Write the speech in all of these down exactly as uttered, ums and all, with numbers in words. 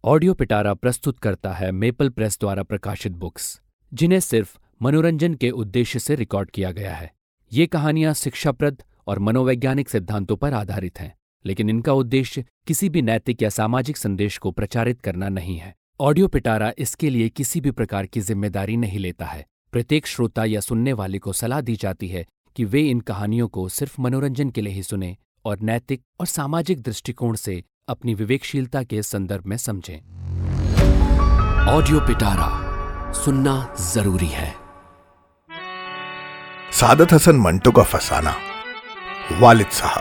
Audio पिटारा प्रस्तुत करता है मेपल प्रेस द्वारा प्रकाशित बुक्स, जिन्हें सिर्फ मनोरंजन के उद्देश्य से रिकॉर्ड किया गया है। ये कहानियां शिक्षाप्रद और मनोवैज्ञानिक सिद्धांतों पर आधारित हैं, लेकिन इनका उद्देश्य किसी भी नैतिक या सामाजिक संदेश को प्रचारित करना नहीं है। ऑडियो पिटारा इसके लिए किसी भी प्रकार की जिम्मेदारी नहीं लेता है। प्रत्येक श्रोता या सुनने वाले को सलाह दी जाती है कि वे इन कहानियों को सिर्फ मनोरंजन के लिए ही सुनें और नैतिक और सामाजिक दृष्टिकोण से अपनी विवेकशीलता के संदर्भ में समझें। ऑडियो पिटारा सुनना जरूरी है। सादत हसन मंटो का फसाना। वालिद साहब।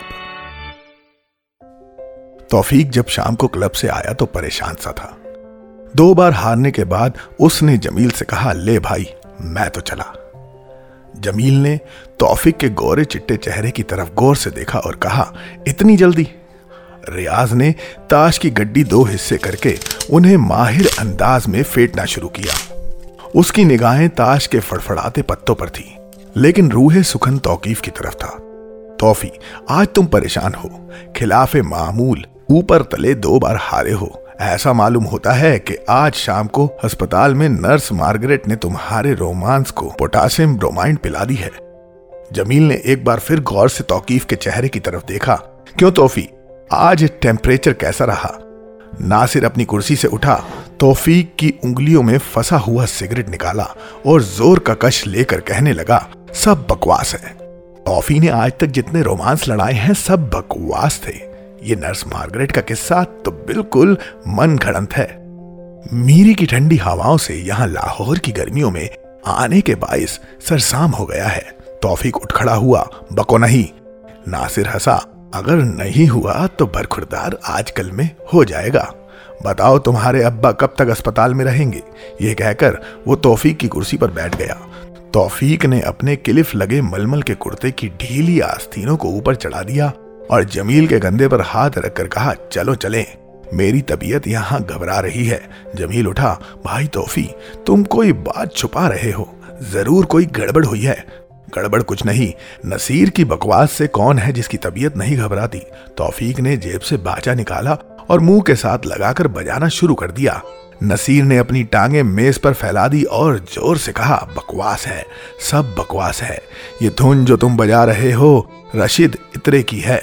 तौफीक जब शाम को क्लब से आया तो परेशान सा था। दो बार हारने के बाद उसने जमील से कहा, ले भाई मैं तो चला। जमील ने तौफीक के गोरे चिट्टे चेहरे की तरफ गौर से देखा और कहा, इतनी जल्दी? रियाज ने ताश की गड्डी दो हिस्से करके उन्हें माहिर अंदाज में फेंटना शुरू किया। उसकी निगाहें ताश के फड़फड़ाते पत्तों पर थी, लेकिन रूहे सुखन तौकीफ की तरफ था। तौफी, आज तुम परेशान हो, खिलाफे मामूल ऊपर तले दो बार हारे हो। ऐसा मालूम होता है कि आज शाम को अस्पताल में नर्स मार्गरेट ने तुम्हारे रोमांस को पोटासियम ब्रोमाइड पिला दी है। जमील ने एक बार फिर गौर से तौकीफ के चेहरे की तरफ देखा। क्यों तौफी, आज टेम्परेचर कैसा रहा? नासिर अपनी कुर्सी से उठा, तौफीक की उंगलियों में फंसा हुआ सिगरेट निकाला और जोर का कश लेकर कहने लगा, सब बकवास है। तौफी ने आज तक जितने रोमांस लड़ाए हैं सब बकवास थे। ये नर्स मार्गरेट का किस्सा तो बिल्कुल मन घड़ंत है। मीरी की ठंडी हवाओं से यहाँ लाहौर की गर्मियों में आने के बाइस सरसाम हो गया है। तौफीक उठ खड़ा हुआ, बको नहीं। नासिर हंसा, अगर नहीं हुआ तो बरखुरदार आजकल में हो जाएगा। बताओ तुम्हारे अब्बा कब तक अस्पताल में रहेंगे? ये कहकर वो तौफीक की कुर्सी पर बैठ गया। तौफीक ने अपने क्लिफ लगे मलमल के कुर्ते की ढीली आस्तीनों को ऊपर चढ़ा दिया और जमील के कंधे पर हाथ रखकर कहा, चलो चलें, मेरी तबीयत यहाँ घबरा रही है। जमील उठा, भाई तौफी, तुम कोई बात छुपा रहे हो, जरूर कोई गड़बड़ हुई है। गड़बड़ कुछ नहीं, नसीर की बकवास से कौन है जिसकी तबीयत नहीं घबराती। तौफीक ने जेब से बाजा निकाला और मुंह के साथ लगाकर बजाना शुरू कर दिया। नसीर ने अपनी टांगे मेज पर फैला दी और जोर से कहा, बकवास है, सब बकवास है। ये धुन जो तुम बजा रहे हो रशीद इतरे की है,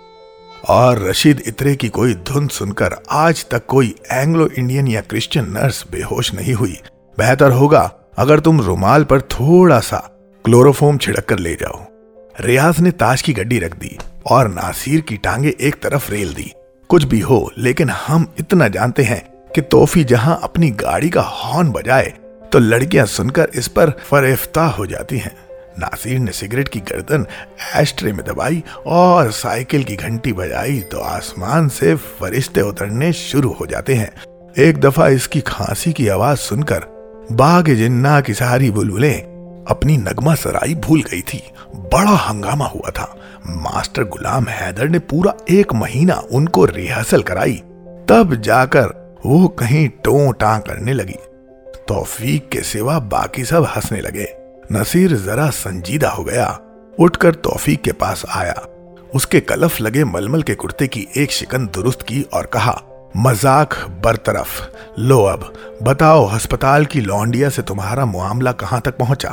और रशीद इतरे की कोई धुन सुनकर आज तक कोई एंग्लो इंडियन या क्रिश्चियन नर्स बेहोश नहीं हुई। बेहतर होगा अगर तुम रुमाल पर थोड़ा सा क्लोरोफॉर्म छिड़क कर ले जाओ। रियाज ने ताश की गड्डी रख दी और नासिर की टांगे एक तरफ रेल दी। कुछ भी हो, लेकिन हम इतना जानते हैं कि तौफी जहां अपनी गाड़ी का हॉर्न बजाए तो लड़कियां सुनकर इस पर फरेफ्ता हो जाती हैं। नासिर ने सिगरेट की गर्दन एस्ट्रे में दबाई और साइकिल की घंटी बजाई तो आसमान से फरिश्ते उतरने शुरू हो जाते हैं। एक दफा इसकी खांसी की आवाज सुनकर बाग जिन्ना की सारी बुलबुलें अपनी नगमा सराई भूल गई थी। बड़ा हंगामा हुआ था। मास्टर गुलाम हैदर ने पूरा एक महीना उनको रिहर्सल कराई, तब जाकर वो कहीं टों टां करने लगी। तौफीक के सिवा बाकी सब हंसने लगे। नसीर जरा संजीदा हो गया, उठकर तौफीक के पास आया। उसके कलफ लगे मलमल के कुर्ते की एक शिकन दुरुस्त की और कहा, मजाक बरतरफ, लो अब बताओ अस्पताल की लौंडिया से तुम्हारा मामला कहां तक पहुंचा?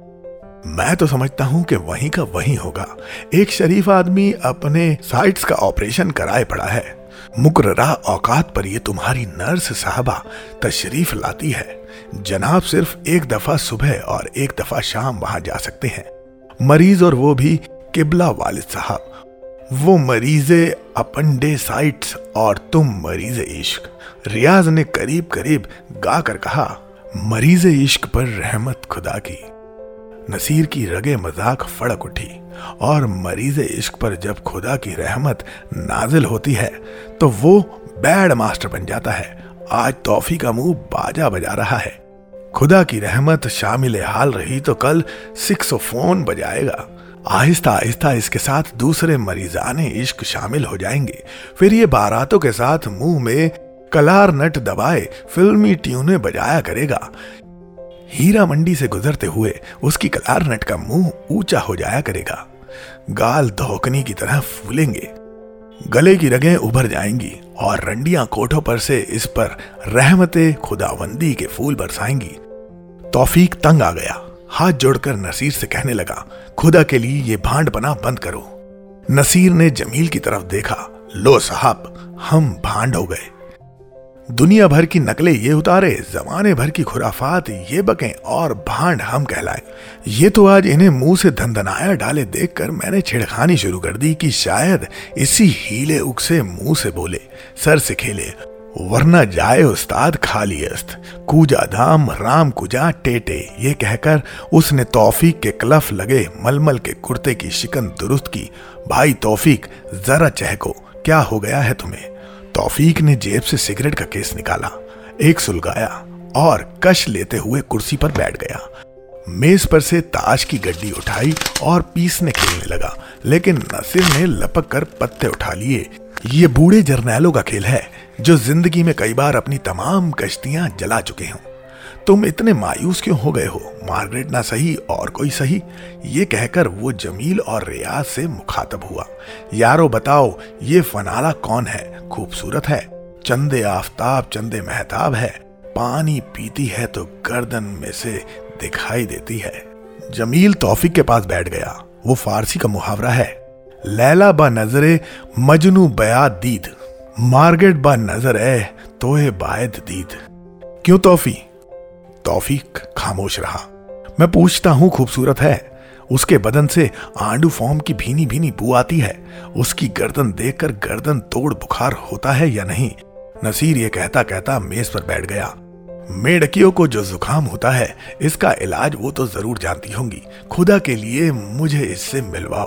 मैं तो समझता हूं कि वहीं का वहीं होगा। एक शरीफ आदमी अपने साइट्स का ऑपरेशन कराए पड़ा है। मुकर्ररा औकात पर ये तुम्हारी नर्स साहबा तशरीफ लाती है। जनाब सिर्फ एक दफा सुबह और एक दफा शाम वहां जा सकते हैं। मरीज और वो भी किबला वालिद साहब। वो मरीजे अपेंडिसाइट्स और तुम मरीजे इश्क। रियाज ने करीब करीब गा कर कहा, मरीजे इश्क पर रहमत खुदा की। नसीर की रगे मजाक फड़क उठी और मरीजे इश्क पर जब खुदा की रहमत नाजिल होती है तो वो बैड मास्टर बन जाता है। आज तौफी का मुंह बाजा बजा रहा है। खुदा की रहमत शामिल हाल रही तो कल सिक्सोफोन बजाएगा। आहिस्ता आहिस्ता इसके साथ दूसरे मरीजाने इश्क शामिल हो जाएंगे। फिर ये बारातों के साथ मुंह में कलार नट दबाए फिल्मी ट्यूने बजाया करेगा। हीरा मंडी से गुजरते हुए उसकी कलार नट का मुंह ऊंचा हो जाया करेगा। गाल धोकनी की तरह फूलेंगे। गले की रगें उभर जाएंगी और रंडियां कोठों पर से इस पर रहमते खुदावंदी के फूल बरसाएंगी। तौफीक तंग आ गया, हाथ जोड़कर नसीर से कहने लगा, खुदा के लिए ये भांडपना बंद करो। नसीर ने जमील की तरफ देखा, लो साहब, हम भांड हो गए। दुनिया भर की नकलें ये उतारे, जमाने भर की खुराफात ये बकें और भांड हम कहलाए। ये तो आज इन्हें मुंह से धंधनाया डाले देखकर मैंने छेड़खानी शुरू कर दी कि शायद इसी हीले उगसे मुंह से बोले, सर से खेले, वरना जाए उस्ताद खाली अस्त, कूजा धाम राम कुजा टेटे। ये कहकर उसने तौफीक के क्लफ लगे मलमल के कुर्ते की शिकन दुरुस्त की। भाई तौफीक, जरा चहको, क्या हो गया है तुम्हें? तौफीक ने जेब से सिगरेट का केस निकाला, एक सुलगाया और कश लेते हुए कुर्सी पर बैठ गया। मेज पर से ताश की गड्डी उठाई और पीसने खेलने लगा, लेकिन नसीर ने लपक कर पत्ते उठा लिए। ये बूढ़े जर्नैलों का खेल है जो जिंदगी में कई बार अपनी तमाम कश्तियां जला चुके हों। तुम इतने मायूस क्यों हो गए हो? मार्गरेट ना सही और कोई सही। ये कहकर वो जमील और रियाज से मुखातब हुआ, यारो बताओ ये फनाला कौन है? खूबसूरत है, चंदे आफताब चंदे महताब है, पानी पीती है तो गर्दन में से दिखाई देती है। जमील तौफीक के पास बैठ गया। वो फारसी का मुहावरा है, लैला बा नजरे मजनू बया दीद, मार्गरेट बा नजर ए तोहे बायद दीद। क्यों तौफी? तौफीक खामोश रहा। मैं पूछता हूं खूबसूरत है। उसके बदन से आंडू फॉर्म की भीनी भीनी बू आती है। उसकी गर्दन देखकर गर्दन तोड़ बुखार होता है या नहीं? नसीर ये कहता कहता मेज पर बैठ गया। मेढकियों को जो जुकाम होता है इसका इलाज वो तो जरूर जानती होंगी। खुदा के लिए मुझे इससे मिलवाओ,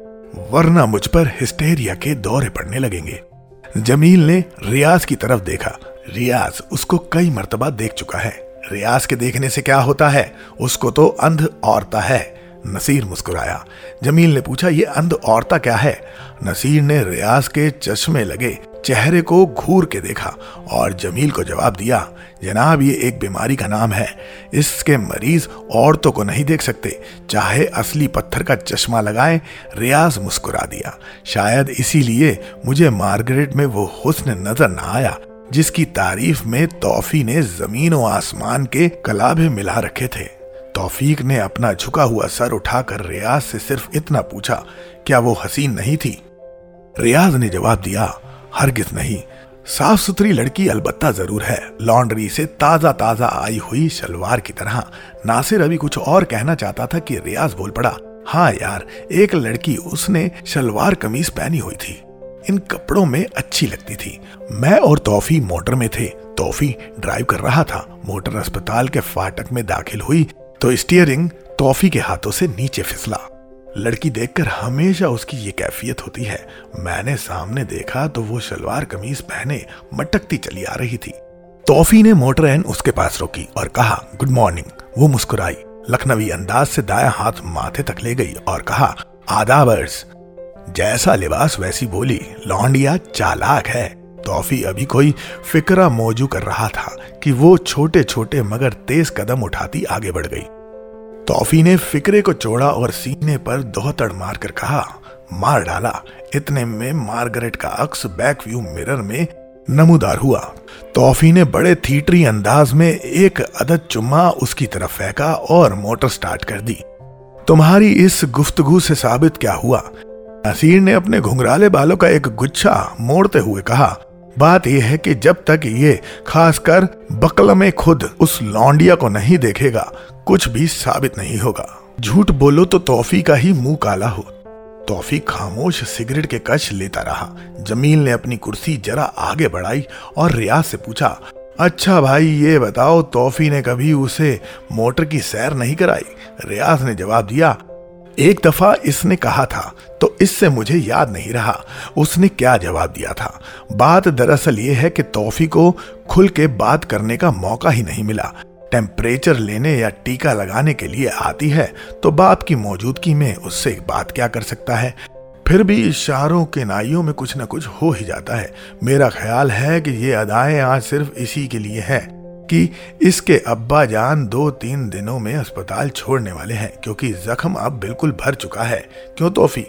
वरना मुझ पर हिस्टेरिया के दौरे पड़ने लगेंगे। जमील ने रियाज की तरफ देखा। रियाज उसको कई मर्तबा देख चुका है। रियाज के देखने से क्या होता है? उसको तो अंध औरता है। नसीर मुस्कुराया। जमील ने पूछा, ये अंध औरता क्या है? नसीर ने रियाज के चश्मे लगे चेहरे को घूर के देखा और जमील को जवाब दिया, जनाब ये एक बीमारी का नाम है। इसके मरीज औरतों को नहीं देख सकते, चाहे असली पत्थर का चश्मा लगाएं। रियाज मुस्कुरा दिया। शायद इसीलिए मुझे मार्गरेट में वो हुस्न नजर न आया जिसकी तारीफ में तौफी ने जमीन और आसमान के कलाभे मिला रखे थे। तौफीक ने अपना झुका हुआ सर उठाकर रियाज से सिर्फ इतना पूछा, क्या वो हसीन नहीं थी? रियाज ने जवाब दिया, हरगिज नहीं। साफ सुथरी लड़की अलबत्ता जरूर है, लॉन्ड्री से ताजा ताजा आई हुई शलवार की तरह। नासिर अभी कुछ और कहना चाहता था कि रियाज बोल पड़ा, हाँ यार, एक लड़की, उसने शलवार कमीज पहनी हुई थी, इन कपड़ों में अच्छी लगती थी। मैं और तौफी मोटर में थे। तौफी ड्राइव कर रहा था। मोटर अस्पताल के फाटक में दाखिल हुई तो स्टीयरिंग तौफी के हाथों से नीचे फिसला। लड़की देखकर हमेशा उसकी ये कैफियत होती है। मैंने सामने देखा तो वो शलवार कमीज पहने मटकती चली आ रही थी। तौफी ने मोटर एन उसके पास रोकी और कहा, गुड मॉर्निंग। वो मुस्कुराई, लखनवी अंदाज से दायां हाथ माथे तक ले गई और कहा, आदाबर्स। जैसा लिबास वैसी बोली, लौंडिया चालाक है। तौफी अभी कोई फिक्रा मौजू कर रहा था कि वो छोटे छोटे मगर तेज कदम उठाती आगे बढ़ गई। तौफी ने फिक्रे को छोड़ा और सीने पर दोहतड़ मारकर कहा, मार डाला। इतने में मार्गरेट का अक्स बैक व्यू मिरर में नमूदार हुआ। तौफी ने बड़े थीटरी अंदाज में एक अदद चुम्मा उसकी तरफ फेंका और मोटर स्टार्ट कर दी। तुम्हारी इस गुफ्तगू से साबित क्या हुआ? नसीर ने अपने घुंघराले बालों का एक गुच्छा मोड़ते हुए कहा, बात यह है कि जब तक ये खासकर बकल में खुद उस लौंडिया को नहीं देखेगा कुछ भी साबित नहीं होगा। झूठ बोलो तो तौफी का ही मुंह काला हो। तौफी खामोश सिगरेट के कश लेता रहा। जमील ने अपनी कुर्सी जरा आगे बढ़ाई और रियाज से पूछा, अच्छा भाई ये बताओ, तौफी ने कभी उसे मोटर की सैर नहीं कराई? रियाज ने जवाब दिया, एक दफा इसने कहा था तो इससे मुझे याद नहीं रहा उसने क्या जवाब दिया था। बात दरअसल ये है कि तौफी को खुल के बात करने का मौका ही नहीं मिला। टेम्परेचर लेने या टीका लगाने के लिए आती है तो बाप की मौजूदगी में उससे बात क्या कर सकता है। फिर भी इशारों के नाइयों में कुछ न कुछ हो ही जाता है। मेरा ख्याल है कि ये अदाएं आज सिर्फ इसी के लिए है कि इसके अब्बा जान दो तीन दिनों में अस्पताल छोड़ने वाले हैं, क्योंकि जख्म अब बिल्कुल भर चुका है। क्यों तौफी?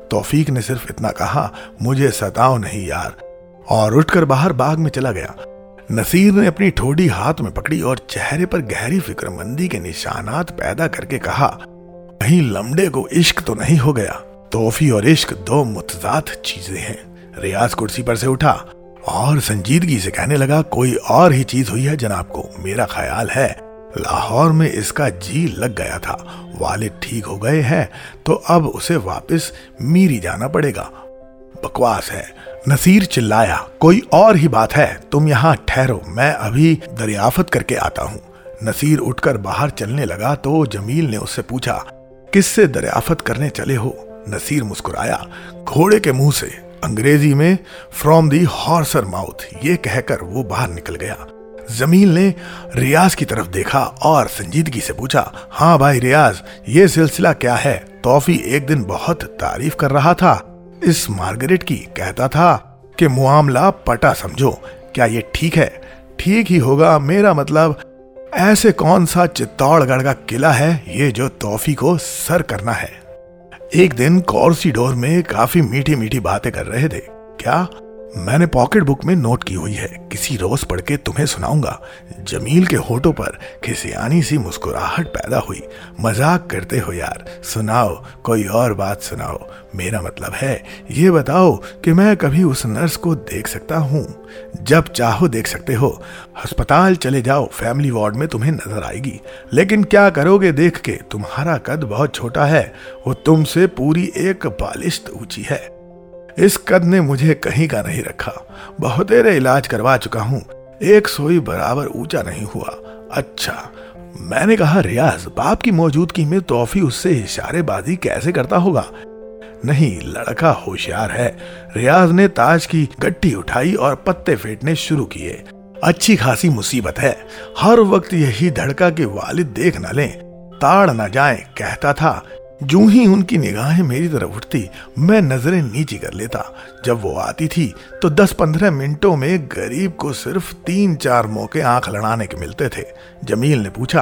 तौफीक ने सिर्फ इतना कहा, मुझे सताओ नहीं यार, और उठकर बाहर बाग में चला गया। नसीर ने अपनी ठोड़ी हाथ में पकड़ी और चेहरे पर गहरी फिक्रमंदी के निशानात पैदा करके कहा, कहीं लमड़े को इश्क तो नहीं हो गया। तोहफी और इश्क दो मुतजाद चीजें हैं। रियाज कुर्सी पर से उठा और संजीदगी से कहने लगा, कोई और ही चीज हुई है जनाब को। मेरा ख्याल है लाहौर में इसका जी लग गया था, वालिद ठीक हो गए हैं तो अब उसे वापस मीरी जाना पड़ेगा। बकवास है, नसीर चिल्लाया, कोई और ही बात है, तुम यहाँ ठहरो, मैं अभी दरियाफत करके आता हूँ। नसीर उठकर बाहर चलने लगा तो जमील ने उससे पूछा, किससे दरियाफत करने चले हो? नसीर मुस्कुराया, घोड़े के मुंह से, अंग्रेजी में फ्रॉम दी हॉर्सर माउथ, ये कहकर वो बाहर निकल गया। जमील ने रियाज की तरफ देखा और संजीदगी से पूछा, हाँ भाई रियाज, ये सिलसिला क्या है? तौफी एक दिन बहुत तारीफ कर रहा था इस मार्गरेट की, कहता था कि मुआमला पटा समझो। क्या ये ठीक है? ठीक ही होगा, मेरा मतलब ऐसे कौन सा चित्तौड़गढ़ का किला है ये जो तौफी को सर करना है? एक दिन कॉर्सिडोर में काफी मीठी मीठी बातें कर रहे थे। क्या? मैंने पॉकेट बुक में नोट की हुई है, किसी रोज पढ़ के तुम्हें सुनाऊंगा। जमील के होठों पर खिसियानी सी मुस्कुराहट पैदा हुई। मजाक करते हो यार, सुनाओ, कोई और बात सुनाओ। मेरा मतलब है ये बताओ कि मैं कभी उस नर्स को देख सकता हूँ? जब चाहो देख सकते हो, अस्पताल चले जाओ, फैमिली वार्ड में तुम्हें नजर आएगी। लेकिन क्या करोगे देख के? तुम्हारा कद बहुत छोटा है, वो तुमसे पूरी एक बालिश्त ऊंची है। इस कद ने मुझे कहीं का नहीं रखा, बहुतेरे इलाज करवा चुका हूँ, एक सोई बराबर ऊंचा नहीं हुआ। अच्छा, मैंने कहा रियाज, बाप की मौजूदगी में तौफी उससे इशारेबाजी कैसे करता होगा? नहीं, लड़का होशियार है। रियाज ने ताज की गट्टी उठाई और पत्ते फेंटने शुरू किए। अच्छी खासी मुसीबत है, हर वक्त यही धड़का के वालिद देख न लें, ताड़ न जाए, कहता था। जूं ही उनकी निगाहें मेरी तरफ उठती, मैं नजरें नीची कर लेता। जब वो आती थी तो दस पंद्रह मिनटों में गरीब को सिर्फ तीन चार मौके आंख लड़ाने के मिलते थे। जमील ने पूछा,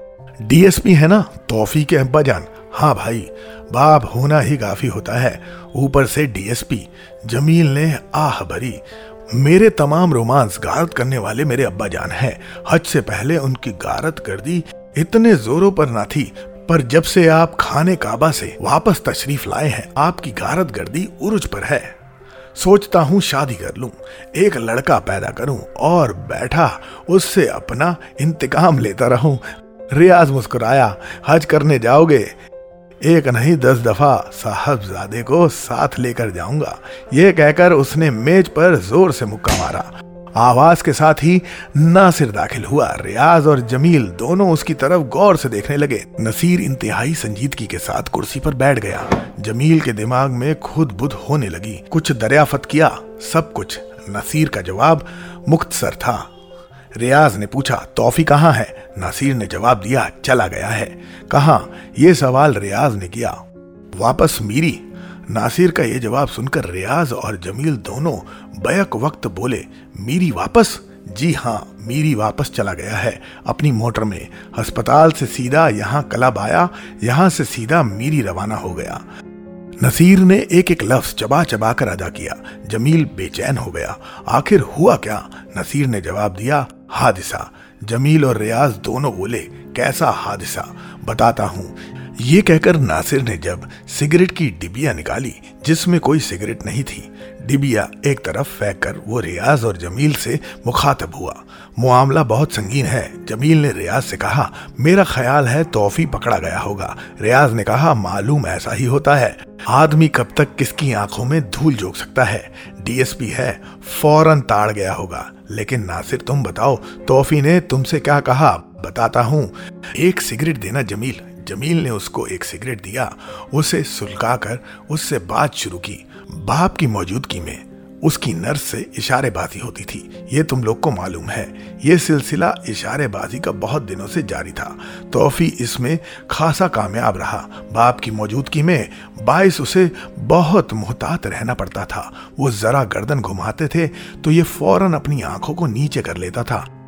डीएसपी है ना तौफी के अब्बा जान? हाँ भाई, बाप होना ही काफी होता है, ऊपर से डीएसपी। जमील ने आह भरी, मेरे तमाम रोमांस गारत करने वाले मेरे अब्बा जान हैं। हज से पहले उनकी गारत गर्दी इतने जोरों पर ना थी, पर जब से आप खाने काबा से वापस तशरीफ लाए हैं, आपकी गारत गर्दी उरुज पर है। सोचता हूँ शादी कर लूं, एक लड़का पैदा करूं और बैठा उससे अपना इंतकाम लेता रहूं। रियाज मुस्कुराया, हज करने जाओगे? एक नहीं दस दफा साहबजादे को साथ लेकर जाऊंगा। ये कहकर उसने मेज पर जोर से मुक्का मारा। आवाज के साथ ही नासिर दाखिल हुआ। रियाज और जमील दोनों उसकी तरफ गौर से देखने लगे। नसीर इंतहाई संजीदगी के साथ कुर्सी पर बैठ गया। जमील के दिमाग में खुद बुध होने लगी। कुछ दरियाफत किया? सब कुछ। नसीर का जवाब मुख्तसर था। रियाज ने पूछा, तौफी कहाँ है? नसीर ने जवाब दिया, चला गया है। कहाँ? ये सवाल रियाज ने किया। वापस मीरी। नासिर का ये जवाब सुनकर रियाज और जमील दोनों बैक वक्त बोले, मीरी वापस? जी हाँ, मीरी वापस चला गया है अपनी मोटर में। अस्पताल से सीधा यहाँ क्लब आया, यहाँ से सीधा मीरी रवाना हो गया। नसीर ने एक एक लफ्ज चबा चबा कर अदा किया। जमील बेचैन हो गया। आखिर हुआ क्या? नसीर ने जवाब दिया, हादिसा। जमील और रियाज दोनों बोले, कैसा हादिसा? बताता हूँ। ये कहकर नासिर ने जब सिगरेट की डिबिया निकाली जिसमें कोई सिगरेट नहीं थी, डिबिया एक तरफ फेंक कर वो रियाज और जमील से मुखातब हुआ। मामला बहुत संगीन है। जमील ने रियाज से कहा, मेरा ख्याल है तौफी पकड़ा गया होगा। रियाज ने कहा, मालूम ऐसा ही होता है, आदमी कब तक किसकी आंखों में धूल झोंक सकता है। डीएसपी है, फौरन ताड़ गया होगा। लेकिन नासिर तुम बताओ, तौफी ने तुमसे क्या कहा? बताता हूँ, एक सिगरेट देना जमील। जमील ने उसको एक सिगरेट दिया। उसे सुलगाकर उससे बात शुरू की। बाप की मौजूदगी में उसकी नर्स से इशारेबाजी होती थी, ये तुम लोग को मालूम है। ये सिलसिला इशारेबाजी का बहुत दिनों से जारी था। तौफी इसमें खासा कामयाब रहा। बाप की मौजूदगी में बाइस उसे बहुत मुहतात रहना पड़ता था। वो जरा गर्दन घुमाते थे तो ये फौरन अपनी आंखों को नीचे कर लेता था।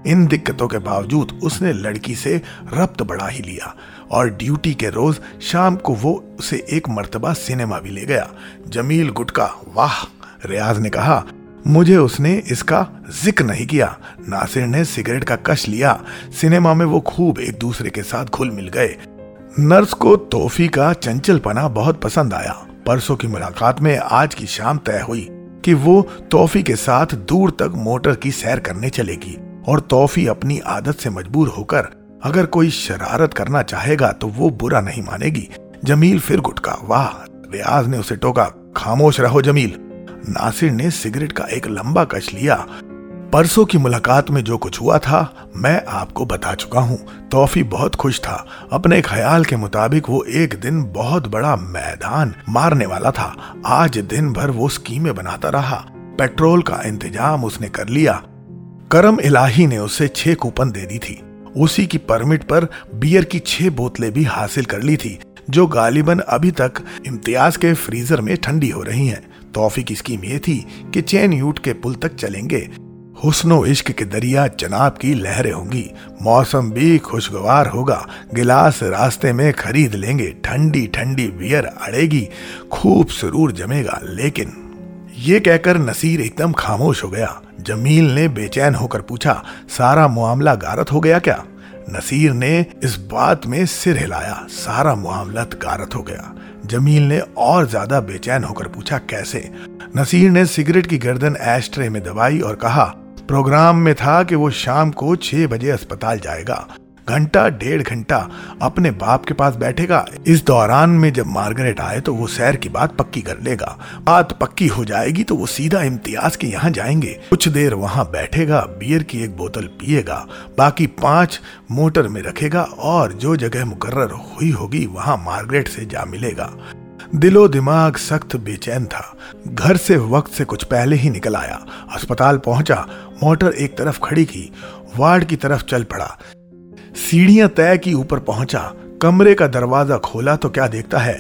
इन दिक्कतों के बावजूद उसने लड़की से रब्त बढ़ा ही लिया और ड्यूटी के रोज शाम को वो उसे एक मर्तबा सिनेमा भी ले गया। जमील गुटका, वाह, रियाज ने कहा। मुझे उसने इसका जिक्र नहीं किया। नासिर ने सिगरेट का कश लिया। सिनेमा में वो खूब एक दूसरे के साथ घुल मिल गए। नर्स को तोफी का चंचलपना बहुत पसंद आया। परसों की मुलाकात में आज की शाम तय हुई कि वो तोफी के साथ दूर तक मोटर की सैर करने चलेगी और तोफी अपनी आदत से मजबूर होकर अगर कोई शरारत करना चाहेगा तो वो बुरा नहीं मानेगी। जमील फिर गुटका, वाह। रियाज ने उसे टोका, खामोश रहो जमील। नासिर ने सिगरेट का एक लंबा कश लिया। परसों की मुलाकात में जो कुछ हुआ था मैं आपको बता चुका हूँ। तौफी बहुत खुश था। अपने ख्याल के मुताबिक वो एक दिन बहुत बड़ा मैदान मारने वाला था। आज दिन भर वो स्कीमें बनाता रहा। पेट्रोल का इंतजाम उसने कर लिया। करम इलाही ने उसे छह कूपन दे दी थी। उसी की परमिट पर बियर की छह बोतलें भी हासिल कर ली थी, जो गालिबन अभी तक इम्तियाज के फ्रीजर में ठंडी हो रही हैं। तौफी की स्कीम ये थी कि चैन यूट के पुल तक चलेंगे। हुस्नो इश्क के दरिया जनाब की लहरें होंगी। मौसम भी खुशगवार होगा। गिलास रास्ते में खरीद लेंगे। ठंडी ठंडी बियर अड़ेगी। खूब सुरूर जमेगा। लेकिन ये कहकर नसीर एकदम खामोश हो गया। जमील ने बेचैन होकर पूछा, सारा मामला गारत हो गया क्या? नसीर ने इस बात में सिर हिलाया। सारा मामला गारत हो गया। जमील ने और ज्यादा बेचैन होकर पूछा, कैसे? नसीर ने सिगरेट की गर्दन एस्ट्रे में दबाई और कहा, प्रोग्राम में था कि वो शाम को छह बजे अस्पताल जाएगा। घंटा डेढ़ घंटा अपने बाप के पास बैठेगा। इस दौरान में जब मार्गरेट आए तो वो सैर की बात पक्की कर लेगा। बात पक्की हो जाएगी तो वो सीधा इम्तियाज के यहाँ जाएंगे। कुछ देर वहां बैठेगा, बियर की एक बोतल पिएगा, बाकी पांच मोटर में रखेगा और जो जगह मुकर्रर हुई होगी वहां मार्गरेट से जा मिलेगा। दिलो दिमाग सख्त बेचैन था। घर से वक्त से कुछ पहले ही निकल आया। अस्पताल पहुंचा। मोटर एक तरफ खड़ी की। वार्ड की तरफ चल पड़ा। सीढ़ियां तय की ऊपर पहुंचा। कमरे का दरवाजा खोला तो क्या देखता है?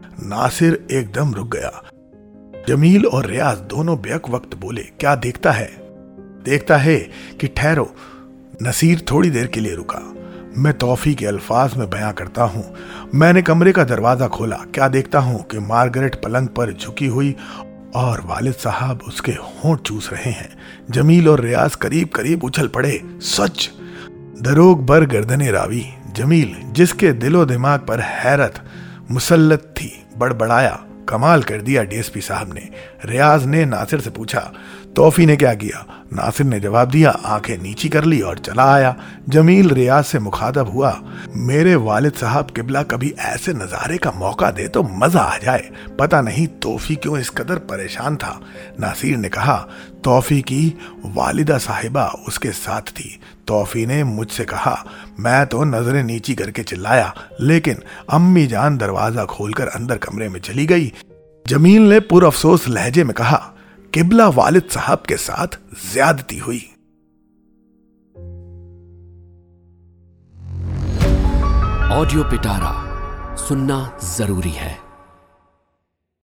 नासिर एकदम रुक गया। जमील और रियाज दोनों बेक वक्त बोले, क्या देखता है? देखता है कि ठहरो। नसीर थोड़ी देर के लिए रुका। मैं तौफी के अल्फाज में बयां करता हूं। मैंने कमरे का दरवाजा खोला। क्या देखता हूं कि मार्गरेट पलंग पर झुकी हुई और वालिद साहब उसके होंठ चूस रहे हैं। जमील और रियाज करीब करीब उछल पड़े। सच! दरोग बर गर्दने रावी। जमील, जिसके दिलो दिमाग पर हैरत मुसल्लत थी, बड़बड़ाया, कमाल कर दिया डीएसपी साहब ने। रियाज ने नासिर से पूछा, तौफी ने क्या किया? नासिर ने जवाब दिया, आंखें नीची कर ली और चला आया। जमील रियाज से मुखातब हुआ, मेरे वालिद साहब किबला कभी ऐसे नजारे का मौका दे तो मजा आ जाए। पता नहीं तौफी क्यों इस कदर परेशान था। नासिर ने कहा, तौफी की वालिदा साहिबा उसके साथ थी। तौफी ने मुझसे कहा। मैं तो नजरें नीची करके चिल्लाया, लेकिन अम्मी जान दरवाजा खोलकर अंदर कमरे में चली गई। जमील ने पुरअफसोस लहजे में कहा, किबला वालिद साहब के साथ ज्यादती हुई। ऑडियो पिटारा सुनना जरूरी है।